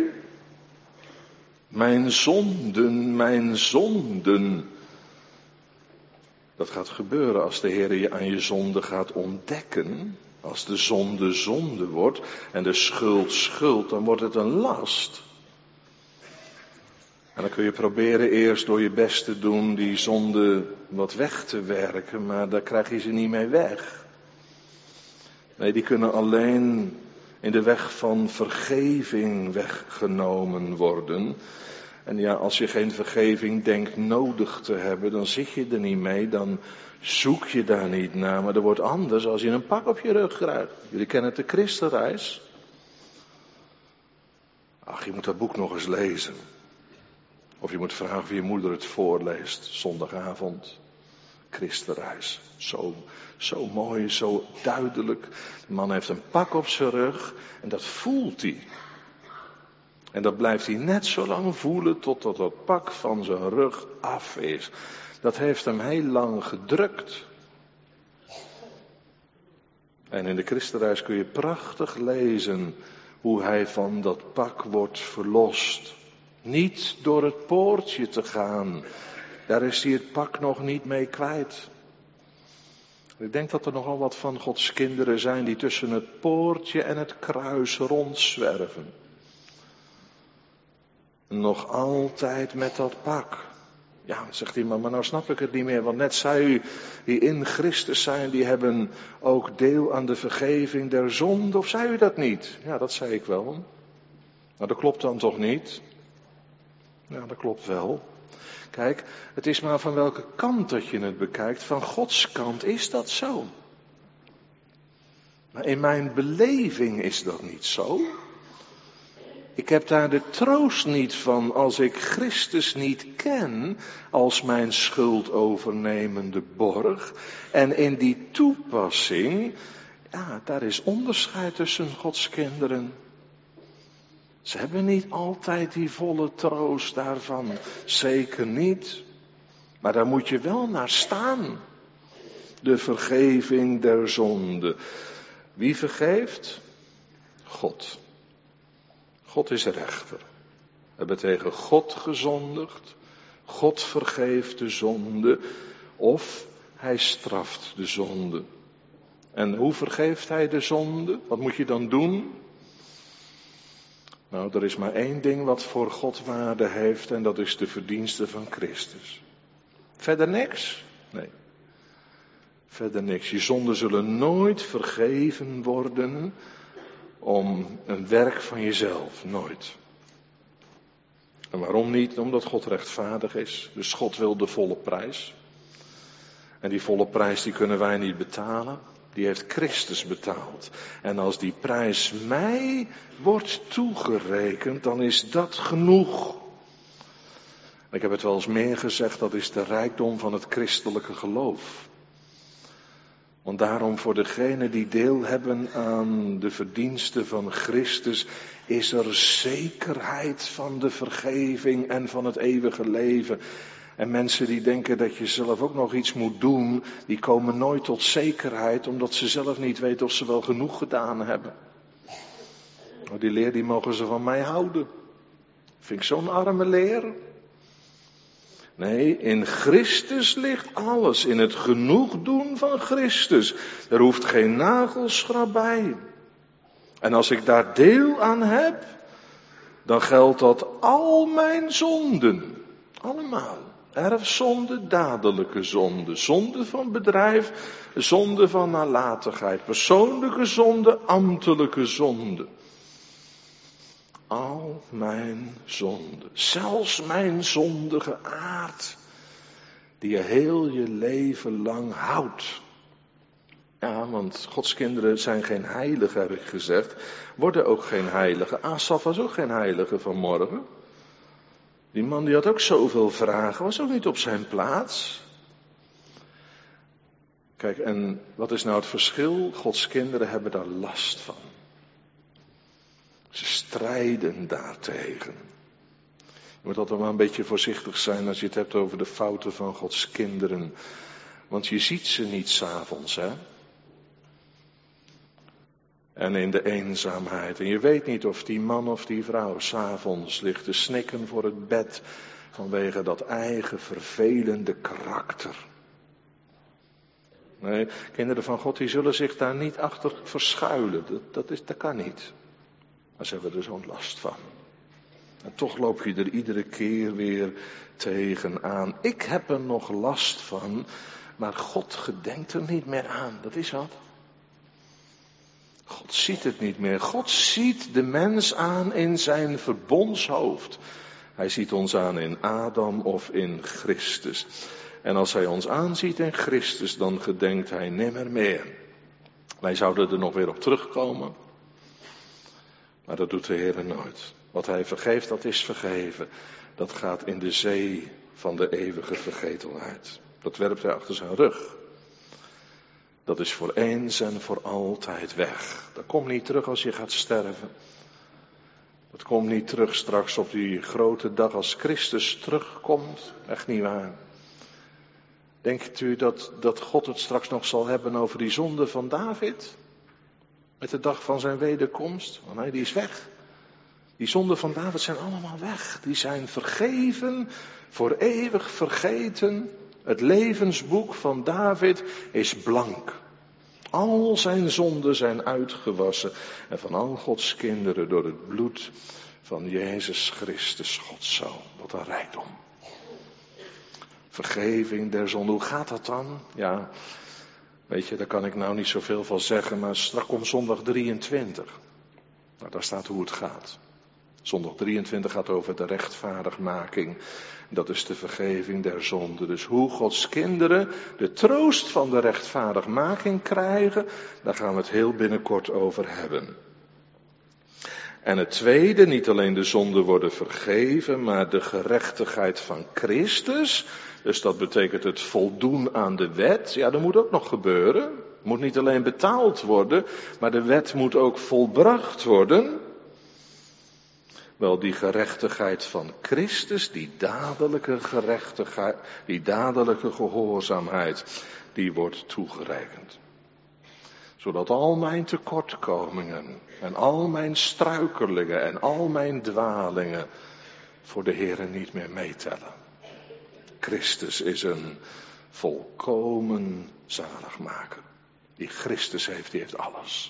Mijn zonden, mijn zonden. Dat gaat gebeuren als de Heer je aan je zonde gaat ontdekken. Als de zonde zonde wordt en de schuld schuld, dan wordt het een last. En dan kun je proberen eerst door je best te doen die zonde wat weg te werken, maar daar krijg je ze niet mee weg. Nee, die kunnen alleen in de weg van vergeving weggenomen worden. En ja, als je geen vergeving denkt nodig te hebben, dan zit je er niet mee, dan zoek je daar niet naar. Maar dat wordt anders als je een pak op je rug krijgt. Jullie kennen het, de Christenreis. Ach, je moet dat boek nog eens lezen. Of je moet vragen of je moeder het voorleest, zondagavond. Christenreis. Zo mooi, zo duidelijk. De man heeft een pak op zijn rug en dat voelt hij. En dat blijft hij net zo lang voelen totdat dat pak van zijn rug af is. Dat heeft hem heel lang gedrukt. En in de Christenreis kun je prachtig lezen hoe hij van dat pak wordt verlost. Niet door het poortje te gaan. Daar is hij het pak nog niet mee kwijt. Ik denk dat er nogal wat van Gods kinderen zijn die tussen het poortje en het kruis rondzwerven. Nog altijd met dat pak. Ja, zegt hij, maar nou snap ik het niet meer. Want net zei u, die in Christus zijn, die hebben ook deel aan de vergeving der zonde. Of zei u dat niet? Ja, dat zei ik wel. Nou, dat klopt dan toch niet? Ja, dat klopt wel. Kijk, het is maar van welke kant dat je het bekijkt. Van Gods kant is dat zo. Maar in mijn beleving is dat niet zo. Ik heb daar de troost niet van als ik Christus niet ken als mijn schuldovernemende borg. En in die toepassing, ja, daar is onderscheid tussen Gods kinderen. Ze hebben niet altijd die volle troost daarvan. Zeker niet. Maar daar moet je wel naar staan. De vergeving der zonde. Wie vergeeft? God. God is rechter. We hebben tegen God gezondigd. God vergeeft de zonde. Of hij straft de zonde. En hoe vergeeft hij de zonde? Wat moet je dan doen? Nou, er is maar één ding wat voor God waarde heeft en dat is de verdienste van Christus. Verder niks? Nee. Verder niks. Je zonden zullen nooit vergeven worden om een werk van jezelf. Nooit. En waarom niet? Omdat God rechtvaardig is. Dus God wil de volle prijs. En die volle prijs die kunnen wij niet betalen. Die heeft Christus betaald. En als die prijs mij wordt toegerekend, dan is dat genoeg. Ik heb het wel eens meer gezegd, dat is de rijkdom van het christelijke geloof. Want daarom voor degenen die deel hebben aan de verdiensten van Christus, is er zekerheid van de vergeving en van het eeuwige leven. En mensen die denken dat je zelf ook nog iets moet doen, die komen nooit tot zekerheid, omdat ze zelf niet weten of ze wel genoeg gedaan hebben. Nou, die leer die mogen ze van mij houden. Vind ik zo'n arme leer. Nee, in Christus ligt alles, in het genoegdoen van Christus. Er hoeft geen nagelschrap bij. En als ik daar deel aan heb, dan geldt dat al mijn zonden, allemaal. Erfzonde, dadelijke zonde, zonde van bedrijf, zonde van nalatigheid, persoonlijke zonde, ambtelijke zonde. Al mijn zonden, zelfs mijn zondige aard, die je heel je leven lang houdt. Ja, want Gods kinderen zijn geen heiligen, heb ik gezegd, worden ook geen heiligen. Asaf was ook geen heilige vanmorgen. Die man die had ook zoveel vragen, was ook niet op zijn plaats. Kijk, en wat is nou het verschil? Gods kinderen hebben daar last van. Ze strijden daartegen. Je moet altijd maar een beetje voorzichtig zijn als je het hebt over de fouten van Gods kinderen. Want je ziet ze niet 's avonds, hè. En in de eenzaamheid. En je weet niet of die man of die vrouw 's avonds ligt te snikken voor het bed. Vanwege dat eigen vervelende karakter. Nee, kinderen van God die zullen zich daar niet achter verschuilen. Dat kan niet. Maar ze hebben er zo'n last van. En toch loop je er iedere keer weer tegenaan. Ik heb er nog last van, maar God gedenkt er niet meer aan. Dat is wat. God ziet het niet meer. God ziet de mens aan in zijn verbondshoofd. Hij ziet ons aan in Adam of in Christus. En als hij ons aanziet in Christus, dan gedenkt hij nimmer meer. Wij zouden er nog weer op terugkomen. Maar dat doet de Heer nooit. Wat hij vergeeft, dat is vergeven. Dat gaat in de zee van de eeuwige vergetelheid. Dat werpt hij achter zijn rug. Dat is voor eens en voor altijd weg. Dat komt niet terug als je gaat sterven. Dat komt niet terug straks op die grote dag als Christus terugkomt. Echt niet waar. Denkt u dat God het straks nog zal hebben over die zonde van David? Met de dag van zijn wederkomst? Want nee, die is weg. Die zonden van David zijn allemaal weg. Die zijn vergeven, voor eeuwig vergeten. Het levensboek van David is blank. Al zijn zonden zijn uitgewassen. En van al Gods kinderen door het bloed van Jezus Christus, Gods Zoon. Wat een rijkdom. Vergeving der zonde. Hoe gaat dat dan? Ja, weet je, daar kan ik nou niet zoveel van zeggen. Maar straks komt zondag 23. Nou, daar staat hoe het gaat. Zondag 23 gaat over de rechtvaardigmaking. Dat is de vergeving der zonde. Dus hoe Gods kinderen de troost van de rechtvaardigmaking krijgen, daar gaan we het heel binnenkort over hebben. En het tweede, niet alleen de zonden worden vergeven, maar de gerechtigheid van Christus. Dus dat betekent het voldoen aan de wet. Ja, dat moet ook nog gebeuren. Het moet niet alleen betaald worden, maar de wet moet ook volbracht worden. Wel, die gerechtigheid van Christus, die dadelijke gerechtigheid, die dadelijke gehoorzaamheid, die wordt toegerekend. Zodat al mijn tekortkomingen en al mijn struikelingen en al mijn dwalingen voor de Heere niet meer meetellen. Christus is een volkomen zaligmaker. Die Christus heeft, die heeft alles.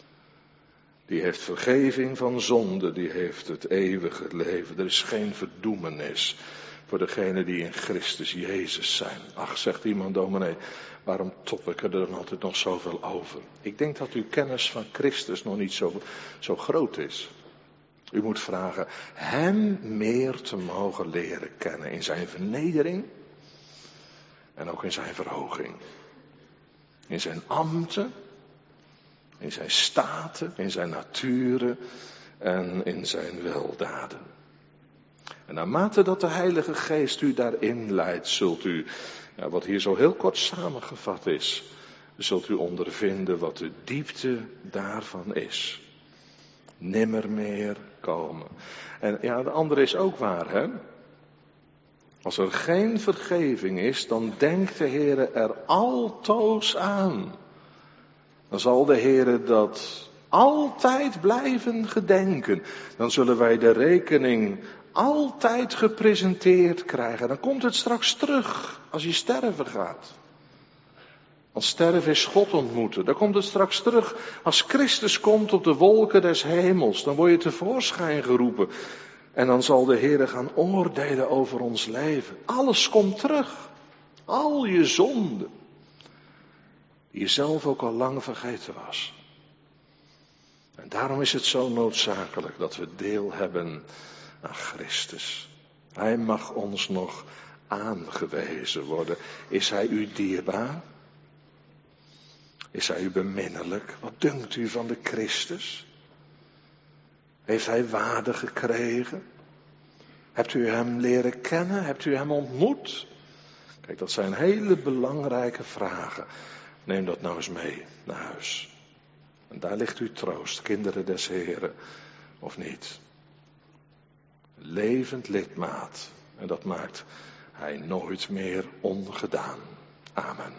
Die heeft vergeving van zonde, die heeft het eeuwige leven. Er is geen verdoemenis voor degenen die in Christus Jezus zijn. Ach, zegt iemand, dominee, waarom top ik er dan altijd nog zoveel over? Ik denk dat uw kennis van Christus nog niet zo groot is. U moet vragen hem meer te mogen leren kennen in zijn vernedering en ook in zijn verhoging. In zijn ambten, in zijn staten, in zijn nature en in zijn weldaden. En naarmate dat de Heilige Geest u daarin leidt, zult u, wat hier zo heel kort samengevat is, zult u ondervinden wat de diepte daarvan is. Nimmer meer komen. En ja, de andere is ook waar, hè. Als er geen vergeving is, dan denkt de Heere er altoos aan. Dan zal de Heere dat altijd blijven gedenken. Dan zullen wij de rekening altijd gepresenteerd krijgen. Dan komt het straks terug als je sterven gaat. Want sterven is God ontmoeten. Dan komt het straks terug als Christus komt op de wolken des hemels. Dan word je tevoorschijn geroepen. En dan zal de Heere gaan oordelen over ons leven. Alles komt terug. Al je zonden. Die je zelf ook al lang vergeten was. En daarom is het zo noodzakelijk dat we deel hebben aan Christus. Hij mag ons nog aangewezen worden. Is hij u dierbaar? Is hij u beminnelijk? Wat dunkt u van de Christus? Heeft hij waarde gekregen? Hebt u hem leren kennen? Hebt u hem ontmoet? Kijk, dat zijn hele belangrijke vragen. Neem dat nou eens mee naar huis. En daar ligt uw troost, kinderen des Heren, of niet? Levend lidmaat. En dat maakt hij nooit meer ongedaan. Amen.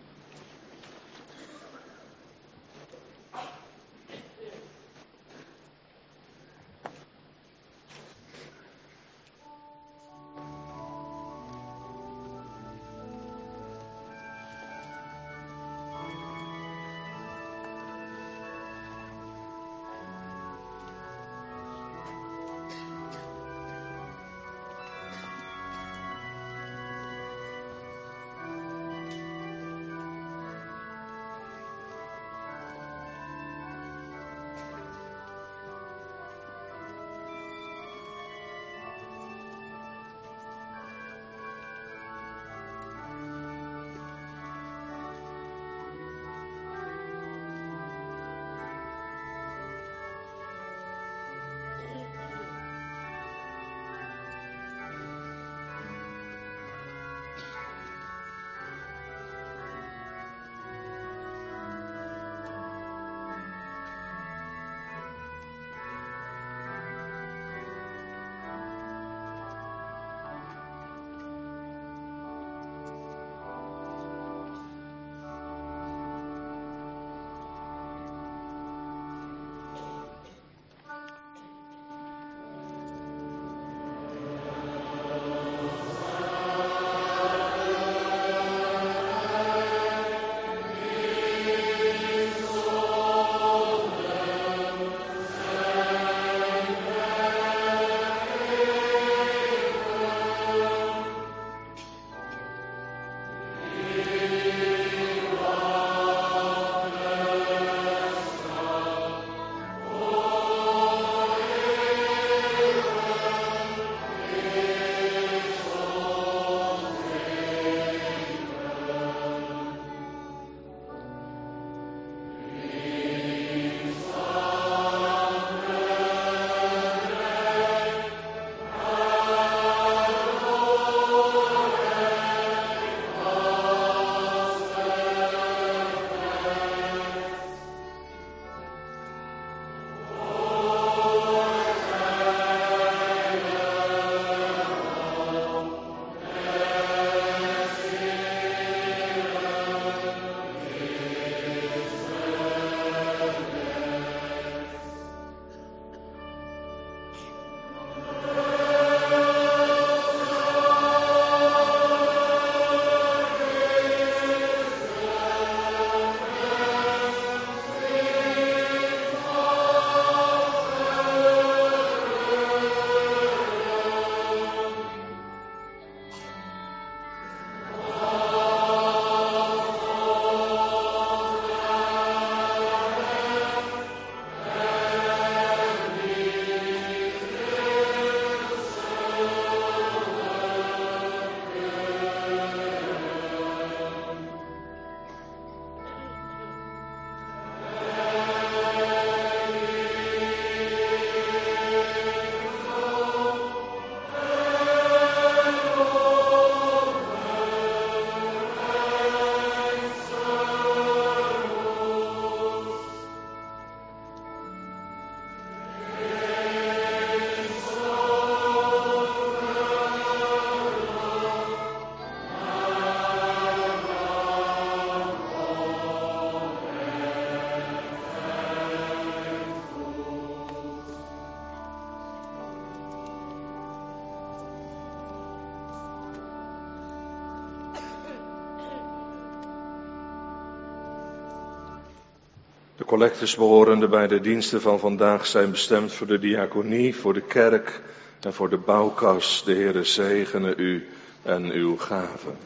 De collectes behorende bij de diensten van vandaag zijn bestemd voor de diaconie, voor de kerk en voor de bouwkas. De Heere zegene u en uw gaven.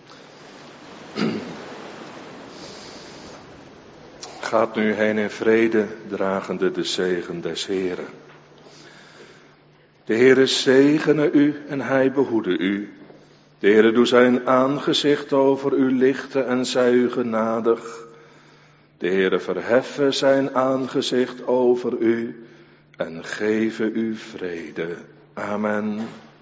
Gaat nu heen in vrede, dragende de zegen des Heeren. De Heere zegene u en hij behoede u. De Heere doe zijn aangezicht over u lichten en zij u genadig. De Heere verheffe zijn aangezicht over u en geven u vrede. Amen.